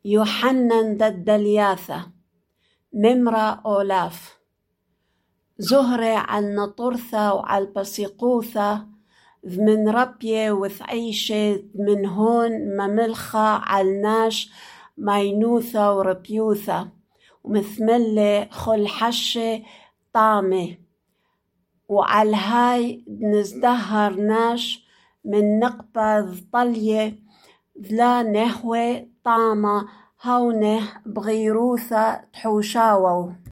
يوحنن ددلياثة ممرا أولاف زهرة على نطرثة وعلى البسيقوثة من ربية وثعيشة من هون مملخة علناش ماينوثة وربيوثة ومثملة خل حشة طامة وعلى هاي نزدهر ناش من نقبة طلية ذلا نهوة طامة هونه بغيروثة تحوشاوو